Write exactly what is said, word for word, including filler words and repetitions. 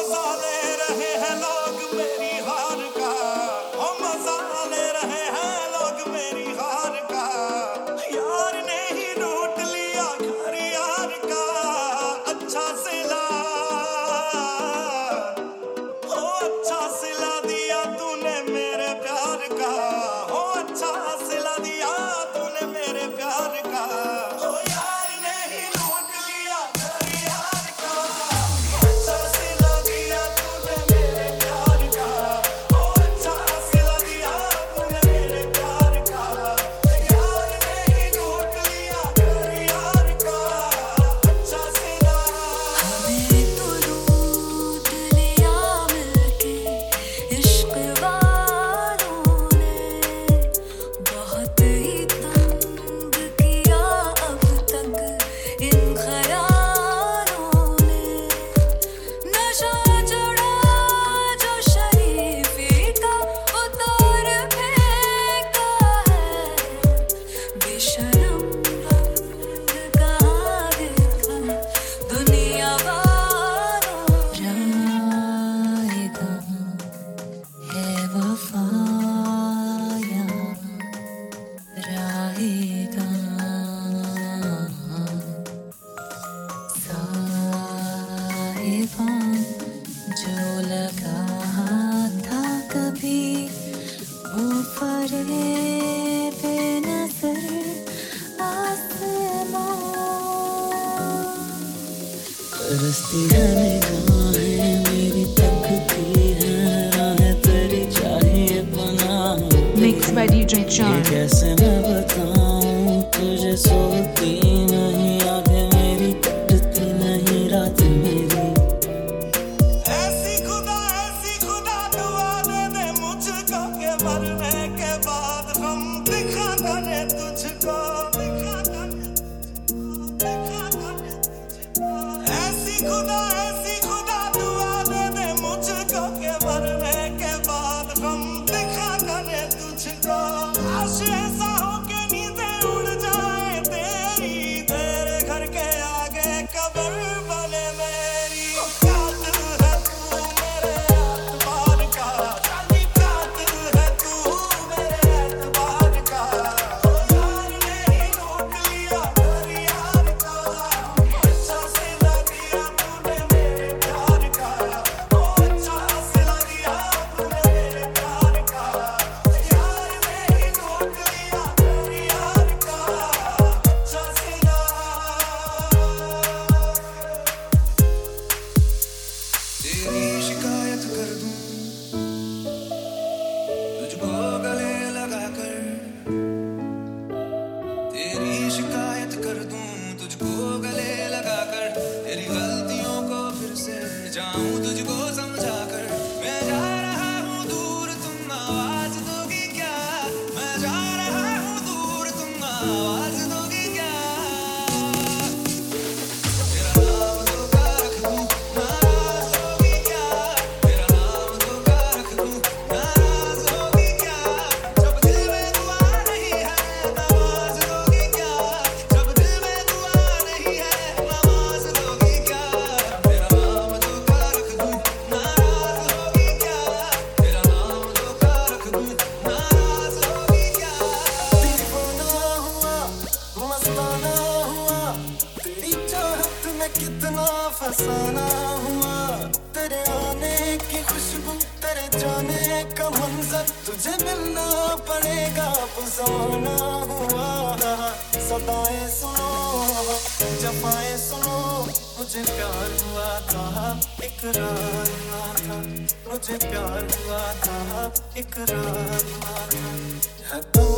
मजा ले रहे हैं लोग मेरी हार का, ओ मजा ले रहे हैं लोग मेरी हार का। यार ने ही लूट लिया घर यार का, अच्छा सिला ओ अच्छा सिला दिया तूने मेरे प्यार का, ओ अच्छा सिला दिया तूने मेरे प्यार का। ओ यार ने ही लूट लिया घर यार का, अच्छा सिला दिया तूने मेरे प्यार का, ओ अच्छा सिला दिया तूने मेरे प्यार का। यार ने ही लूट लिया घर यार का, अच्छा सिला। हमें तो लूट लिया मिलके इश्क वालों ने, बहुत ही तंग किया अब तक इन ख्यालों ने। नशा चढ़ा जो शरीफी का उतार फेंका है, बेशरम रंग कहाँ देखा दुनिया वालों। जाएगा है वफा यहाँ रहेगा, साहिबा जो लगा था कभी वो फरेब नजर आसमां। तरसती है निगाहें मेरी, तकती है राहें तेरी, चाहिए पनाह। Mixed by D J ये John. कैसे मैं बताऊं तुझे, सोती नहीं आंखें मेरी, कटती नहीं रात मेरी। ऐसी खुदा ऐसी खुदा दुआ दे दे मुझको के मरने के बाद हम दिखा करे तुझको, दिखा करे तुझको, दिखा करे तुझको। ऐसी खुदा ऐसी खुदा दुआ दे दे मुझको के मरने के बाद हम दिखा करे तुझको। आश ऐसा हो के नींदें उड़ जाए तेरी, तेरे घर के आगे कब्र बने मेरी। कातिल है तू मेरे एतबार का, जानी कातिल है तू मेरे एतबार का। ओ यार ने ही लूट लिया घर यार का, अच्छा सिला दिया तूने मेरे प्यार का, ओ अच्छा सिला दिया तूने मेरे प्यार का। यार ने ही लूट लिया घर यार का, अच्छा सिला। तेरी शिकायत कर दूं तुझको गले लगा कर, तेरी शिकायत कर दूं तुझको गले लगा कर। तेरी गलतियों को फिर से जाऊं तुझको समझा कर। मैं जा रहा हूँ दूर तुम आवाज दोगी क्या, मैं जा रहा हूँ दूर तुम आवाज दोगी क्या। तेरा नाम धोखा रख दूं नाराज होगी क्या, तेरा नाम धोखा रख दूं नाराज होगी क्या। जब दिल में दुआ नहीं है नमाज दोगी क्या, जब दिल में दुआ नहीं है नमाज दोगी क्या। तेरा नाम धोखा रख दूं नाराज होगी क्या, तेरा नाम धोखा रख दूं नाराज होगी क्या। दीवाना हुआ मस्ताना हुआ, तेरी चाहत में कितना फसाना हुआ। तेरे आने की खुशबू तेरे जाने का मंजर, तुझे मिलना पड़ेगा फसाना हुआ। सदाएं सुनो जफाएं सुनो, मुझे प्यार हुआ था इकरार हुआ था, मुझे प्यार हुआ था इकरार हुआ था। है तो